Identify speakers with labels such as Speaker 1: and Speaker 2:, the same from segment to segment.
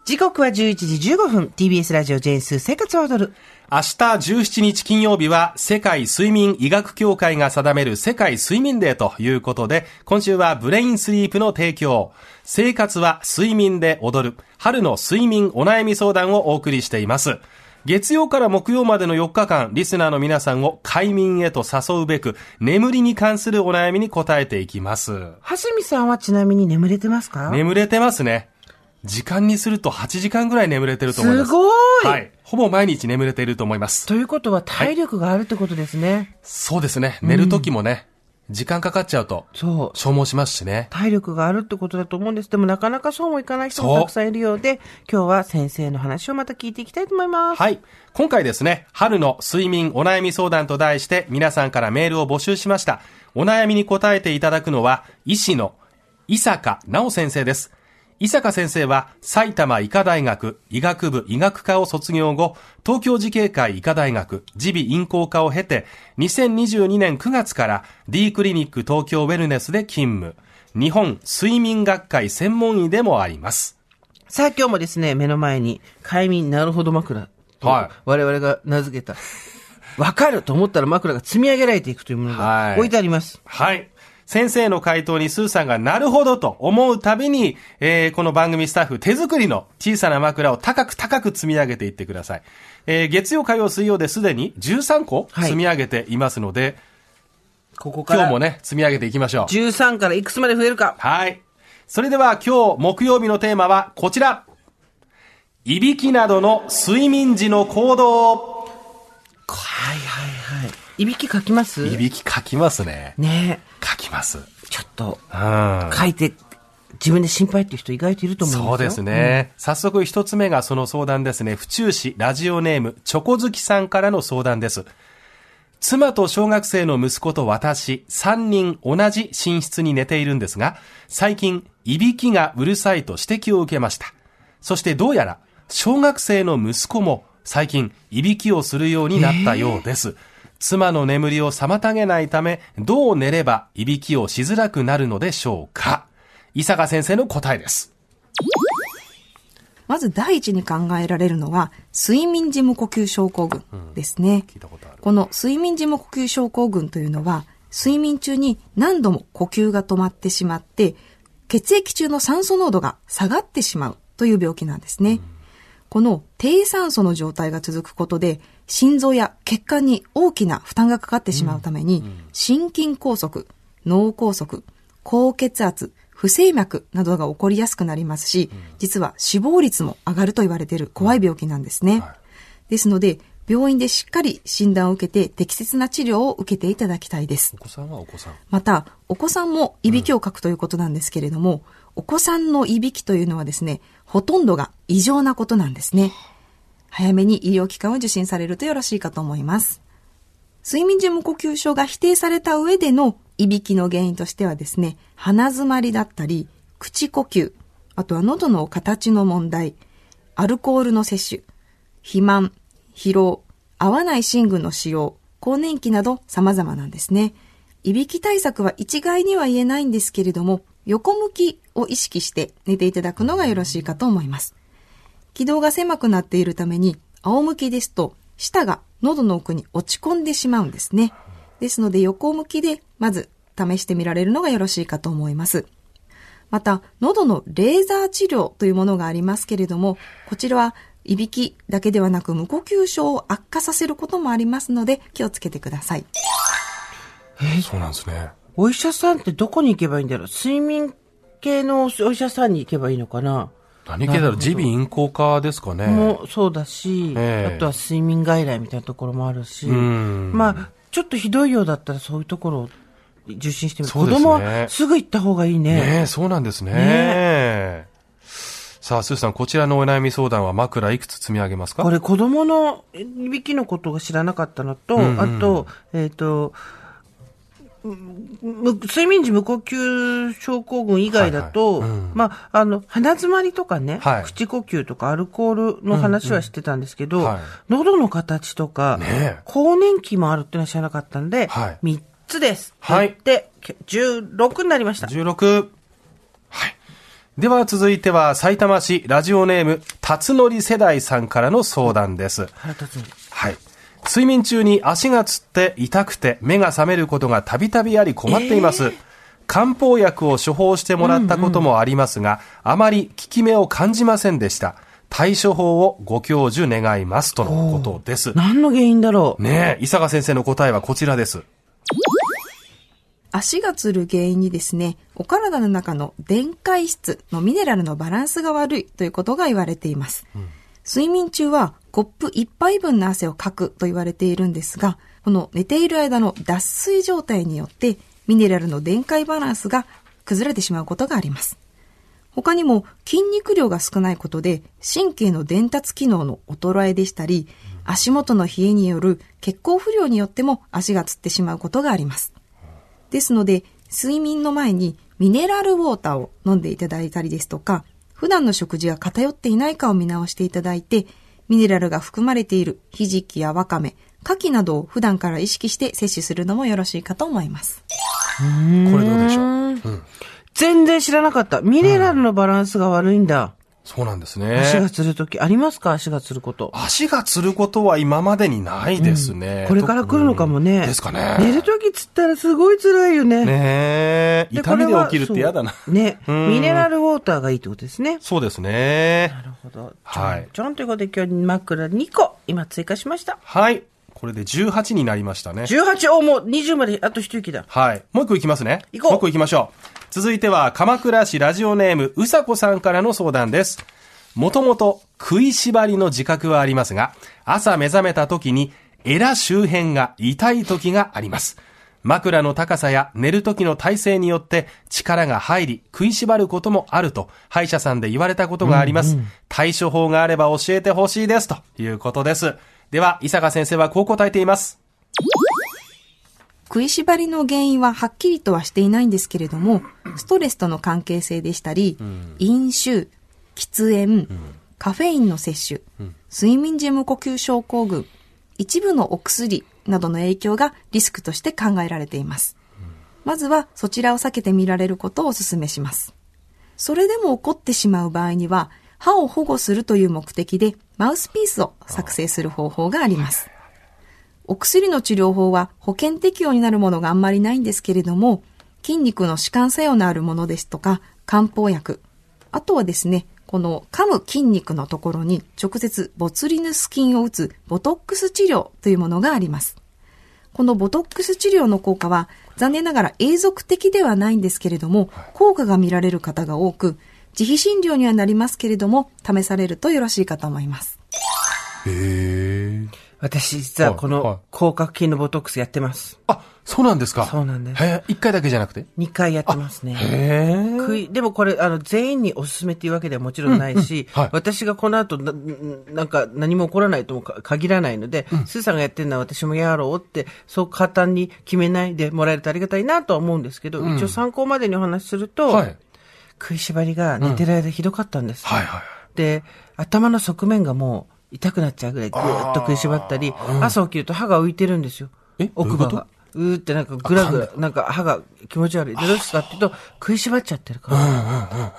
Speaker 1: 時刻は11時15分。TBS ラジオジェーンスー生活を踊る。
Speaker 2: 明日17日金曜日は世界睡眠医学協会が定める世界睡眠デーということで、今週はブレインスリープの提供、生活は睡眠で踊る春の睡眠お悩み相談をお送りしています。月曜から木曜までの4日間、リスナーの皆さんを快眠へと誘うべく、眠りに関するお悩みに答えていきます。
Speaker 1: はすみさんはちなみに眠れてますか？
Speaker 2: 眠れてますね。時間にすると8時間ぐらい眠れてると思います。
Speaker 1: すごい。
Speaker 2: はい。ほぼ毎日眠れていると思います。
Speaker 1: ということは体力があるってことですね。はい、
Speaker 2: そうですね。寝る時もね、時間かかっちゃうと消耗しますしね。
Speaker 1: 体力があるってことだと思うんです。でもなかなかそうもいかない人もたくさんいるようで、今日は先生の話をまた聞いていきたいと思います。
Speaker 2: はい。今回ですね、春の睡眠お悩み相談と題して皆さんからメールを募集しました。お悩みに答えていただくのは医師の伊坂直先生です。伊坂先生は埼玉医科大学医学部医学科を卒業後、東京慈恵会医科大学耳鼻咽喉科を経て、2022年9月から D クリニック東京ウェルネスで勤務。日本睡眠学会専門医でもあります。
Speaker 1: さあ今日もですね、目の前に快眠なるほど枕と我々が名付けた、わかると思ったら枕が積み上げられていくというものが置いてあります。
Speaker 2: はい。先生の回答にスーさんがなるほどと思うたびに、この番組スタッフ手作りの小さな枕を高く積み上げていってください。月曜火曜水曜ですでに13個積み上げていますので、
Speaker 1: ここから
Speaker 2: 今日もね積み上げていきましょう。
Speaker 1: 13からいくつまで増えるか。はい。
Speaker 2: それでは今日木曜日のテーマはこちら。いびきなどの睡眠時の行動。
Speaker 1: はいはいはい。いびきかきます？
Speaker 2: いびきかきますね。
Speaker 1: ねえ。
Speaker 2: 書きます。
Speaker 1: ちょっと、書いて、自分で心配っていう人意外といると思うんですよ。
Speaker 2: そうですね。早速一つ目がその相談ですね。府中市ラジオネーム、チョコ好きさんからの相談です。妻と小学生の息子と私、3人同じ寝室に寝ているんですが、最近、いびきがうるさいと指摘を受けました。そしてどうやら、小学生の息子も最近、いびきをするようになったようです。妻の眠りを妨げないため、どう寝ればいびきをしづらくなるのでしょうか。伊坂先生の答えです。
Speaker 3: まず第一に考えられるのは、睡眠時無呼吸症候群ですね。
Speaker 2: 聞いたことある。
Speaker 3: この睡眠時無呼吸症候群というのは、睡眠中に何度も呼吸が止まってしまって、血液中の酸素濃度が下がってしまうという病気なんですね。この低酸素の状態が続くことで、心臓や血管に大きな負担がかかってしまうために、心筋梗塞、脳梗塞、高血圧、不整脈などが起こりやすくなりますし、実は死亡率も上がると言われている怖い病気なんですね。ですので、病院でしっかり診断を受けて適切な治療を受けていただきたいです。
Speaker 2: お子さんはお子さん。
Speaker 3: また、お子さんもいびきをかくということなんですけれども、お子さんのいびきというのはですね、ほとんどが異常なことなんですね。早めに医療機関を受診されるとよろしいかと思います。睡眠時無呼吸症が否定された上でのいびきの原因としてはですね、鼻詰まりだったり、口呼吸、あとは喉の形の問題、アルコールの摂取、肥満、疲労、合わない寝具の使用、更年期など様々なんですね。いびき対策は一概には言えないんですけれども、横向きを意識して寝ていただくのがよろしいかと思います。気道が狭くなっているために、仰向きですと、舌が喉の奥に落ち込んでしまうんですね。ですので横向きでまず試してみられるのがよろしいかと思います。また、喉のレーザー治療というものがありますけれども、こちらはいびきだけではなく無呼吸症を悪化させることもありますので気をつけてください。
Speaker 2: そうなんですね。
Speaker 1: お医者さんってどこに行けばいいんだろう？睡眠系のお医者さんに行けばいいのかな？
Speaker 2: 何系だろう？耳鼻咽喉科ですかね。
Speaker 1: もうそうだし、あとは睡眠外来みたいなところもあるし、まあちょっとひどいようだったらそういうところを受診してみる。子供はすぐ行った方がいいね。
Speaker 2: ねえ、そうなんですね。さあ、スーさん、こちらのお悩み相談は枕いくつ積み上げますか？
Speaker 1: これ子供のいびきのことが知らなかったのと、あと、睡眠時無呼吸症候群以外だと、まあ、鼻詰まりとかね、口呼吸とかアルコールの話はしてたんですけど、喉の形とか、更年期もあるっていうのは知らなかったんで、3つです。はい。で、16になりました。
Speaker 2: 16。はい。 では続いては埼玉市ラジオネーム辰則世代さんからの相談です。はい。睡眠中に足がつって痛くて目が覚めることがたびたびあり困っています。漢方薬を処方してもらったこともありますが、あまり効き目を感じませんでした。対処法をご教授願いますとのことです。
Speaker 1: 何の原因だろう
Speaker 2: ねえ、伊坂先生の答えはこちらです。
Speaker 3: 足がつる原因にですね、お体の中の電解質のミネラルのバランスが悪いということが言われています。睡眠中はコップ1杯分の汗をかくと言われているんですが、この寝ている間の脱水状態によってミネラルの電解バランスが崩れてしまうことがあります。他にも筋肉量が少ないことで神経の伝達機能の衰えでしたり、足元の冷えによる血行不良によっても足がつってしまうことがあります。ですので、睡眠の前にミネラルウォーターを飲んでいただいたりですとか、普段の食事が偏っていないかを見直していただいて、ミネラルが含まれているひじきやわかめ、牡蠣などを普段から意識して摂取するのもよろしいかと思います。
Speaker 2: これどうでしょう。
Speaker 1: 全然知らなかった。ミネラルのバランスが悪いんだ。
Speaker 2: そうなんですね。
Speaker 1: 足がつるときありますか？足がつること。
Speaker 2: 足がつることは今までにないですね。
Speaker 1: これから来るのかもね。
Speaker 2: ですかね。
Speaker 1: 寝るときつったらすごい辛いよね。
Speaker 2: ねえ。痛みで起きるって嫌だな。
Speaker 1: ね。ミネラルウォーターがいいってことですね。
Speaker 2: そうですね。
Speaker 1: なるほど。
Speaker 2: はい。
Speaker 1: ちょんということで今日枕2個今追加しました。
Speaker 2: はい。これで18になりましたね。
Speaker 1: 18、もう20まであと一息だ。
Speaker 2: はい。もう一個いきますね。
Speaker 1: 行こう。
Speaker 2: もう一個いきましょう。続いては鎌倉市ラジオネームうさこさんからの相談です。もともと食いしばりの自覚はありますが、朝目覚めた時にエラ周辺が痛い時があります。枕の高さや寝る時の体勢によって力が入り食いしばることもあると歯医者さんで言われたことがあります。対処法があれば教えてほしいですということです。では伊坂先生はこう答えています。
Speaker 3: 食いしばりの原因ははっきりとはしていないんですけれども、ストレスとの関係性でしたり、飲酒、喫煙、カフェインの摂取、睡眠時無呼吸症候群、一部のお薬などの影響がリスクとして考えられています。まずはそちらを避けてみられることをお勧めします。それでも起こってしまう場合には、歯を保護するという目的でマウスピースを作成する方法があります。お薬の治療法は保険適用になるものがあんまりないんですけれども、筋肉の弛緩作用のあるものですとか、漢方薬、あとはですね、この噛む筋肉のところに直接ボツリヌス菌を打つボトックス治療というものがあります。このボトックス治療の効果は残念ながら永続的ではないんですけれども、効果が見られる方が多く、自費診療にはなりますけれども、試されるとよろしいかと思います。
Speaker 1: 私実はこの広角筋のボトックスやってます。
Speaker 2: あ、そうなんですか。
Speaker 1: そうなんです。
Speaker 2: 1回だけじゃなくて
Speaker 1: 2回やってますね。でもこれ全員におすすめっていうわけではもちろんないし、私がこの後なんか何も起こらないとも限らないので、スーさんがやってるのは私もやろうってそう簡単に決めないでもらえるとありがたいなとは思うんですけど、一応参考までにお話しすると、食いしばりが寝てる間ひどかったんです。で、頭の側面がもう痛くなっちゃうぐらいぐーっと食いしばったり、朝起きると歯が浮いてるんですよ。奥歯が。ってなんかぐらぐら、なんか歯が気持ち悪い。で、どうしてかっていうと、食いしばっちゃってるから。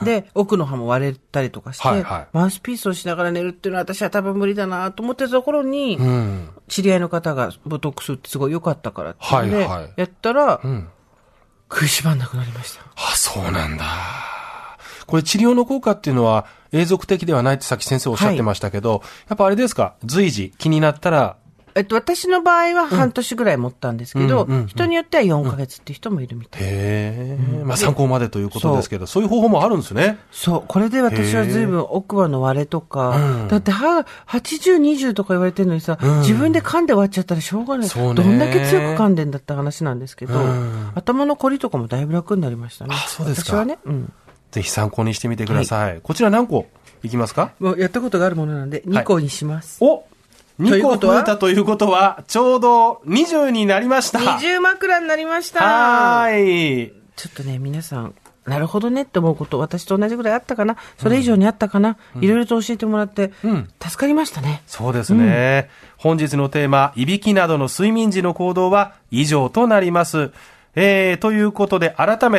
Speaker 1: で、奥の歯も割れたりとかして、マウスピースをしながら寝るっていうのは私は多分無理だなと思ってたところに、知り合いの方がボトックスってすごい良かったからって言って、やったら、食いしばんなくなりました。
Speaker 2: あ、そうなんだ。これ治療の効果っていうのは永続的ではないってさっき先生おっしゃってましたけど、やっぱあれですか、随時気になったら。
Speaker 1: 私の場合は半年ぐらい持ったんですけど、人によっては4ヶ月っていう人もいるみたい。
Speaker 2: まあ参考までということですけど、そういう方法もあるんですね。
Speaker 1: そう。これで私は随分奥歯の割れとか、だって歯80、20とか言われてるのにさ、自分で噛んで割っちゃったらしょうがない。どんだけ強く噛んでんだって話なんですけど、頭のこりとかもだいぶ楽になりましたね。
Speaker 2: あ、そうですか。
Speaker 1: 私はね。
Speaker 2: ぜひ参考にしてみてください。こちら何個いきますか？
Speaker 1: もうやったことがあるものなんで、2個にします。
Speaker 2: お2個増えたということは、ちょうど20になりました。
Speaker 1: 20枕になりました。
Speaker 2: はい。
Speaker 1: ちょっとね、皆さん、なるほどねって思うこと、私と同じぐらいあったかな、それ以上にあったかな、いろいろと教えてもらって、助かりましたね。
Speaker 2: そうですね。本日のテーマ、いびきなどの睡眠時の行動は以上となります。ということで、改めて、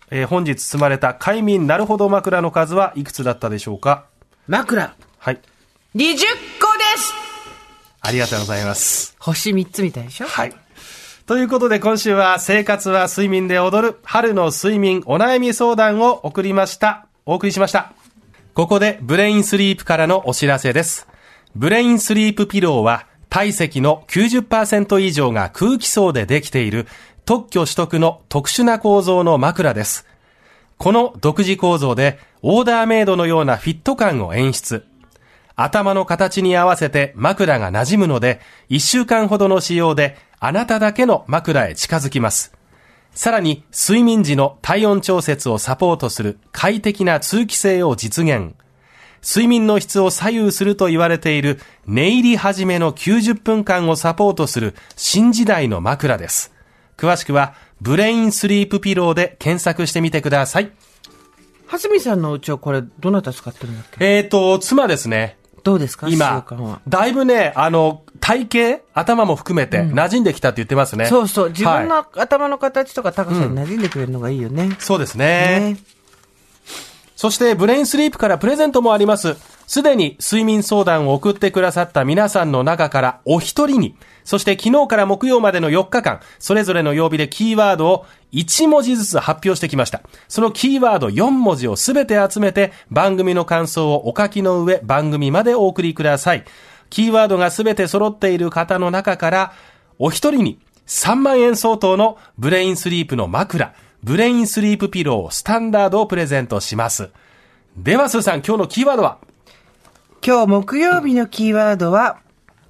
Speaker 2: 本日積まれた快眠なるほど枕の数はいくつだったでしょうか？
Speaker 1: 枕。
Speaker 2: はい。
Speaker 1: 20個です。
Speaker 2: ありがとうございます。
Speaker 1: 星3つみたいでしょ？
Speaker 2: はい。ということで今週は生活は睡眠で踊る春の睡眠お悩み相談をお送りしました。ここでブレインスリープからのお知らせです。ブレインスリープピローは体積の 90% 以上が空気層でできている特許取得の特殊な構造の枕です。この独自構造でオーダーメイドのようなフィット感を演出。頭の形に合わせて枕が馴染むので、1週間ほどの使用であなただけの枕へ近づきます。さらに睡眠時の体温調節をサポートする快適な通気性を実現。睡眠の質を左右すると言われている寝入り始めの90分間をサポートする新時代の枕です。詳しくはブレインスリープピローで検索してみてください。
Speaker 1: はすみさんのうちはこれどなた使ってるんだっけ？
Speaker 2: 妻ですね。
Speaker 1: どうですか？
Speaker 2: 今だいぶね、体型頭も含めて馴染んできたって言ってますね。
Speaker 1: そうそう、自分の頭の形とか高さに馴染んでくれるのがいいよね。
Speaker 2: そうですね。そしてブレインスリープからプレゼントもあります。すでに睡眠相談を送ってくださった皆さんの中からお一人に、そして昨日から木曜までの4日間、それぞれの曜日でキーワードを1文字ずつ発表してきました。そのキーワード4文字をすべて集めて番組の感想をお書きの上番組までお送りください。キーワードがすべて揃っている方の中からお一人に3万円相当のブレインスリープの枕、ブレインスリープピロースタンダードをプレゼントします。ではスーさん、今日のキーワードは？
Speaker 1: 今日木曜日のキーワードは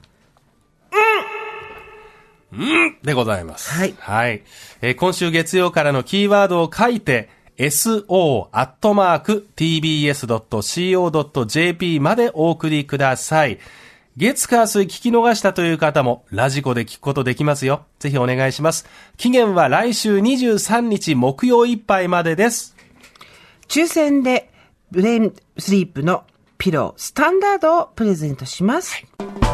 Speaker 2: でございます。
Speaker 1: はい。
Speaker 2: はい。今週月曜からのキーワードを書いて、so@tbs.co.jp までお送りください。月火水聞き逃したという方も、ラジコで聞くことできますよ。ぜひお願いします。期限は来週23日木曜いっぱいまでです。
Speaker 1: 抽選で、ブレインスリープのピロースタンダードをプレゼントします。はい、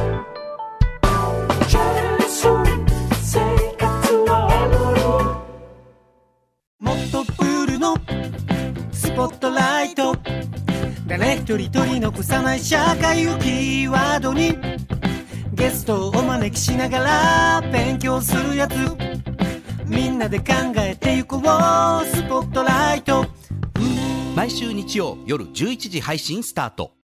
Speaker 4: もっとプールのスポットライト、誰一人取り残さない社会をキーワードにゲストをお招きしながら勉強するやつ、みんなで考えてゆこうスポットライト。
Speaker 5: 毎週日曜夜11時配信スタート。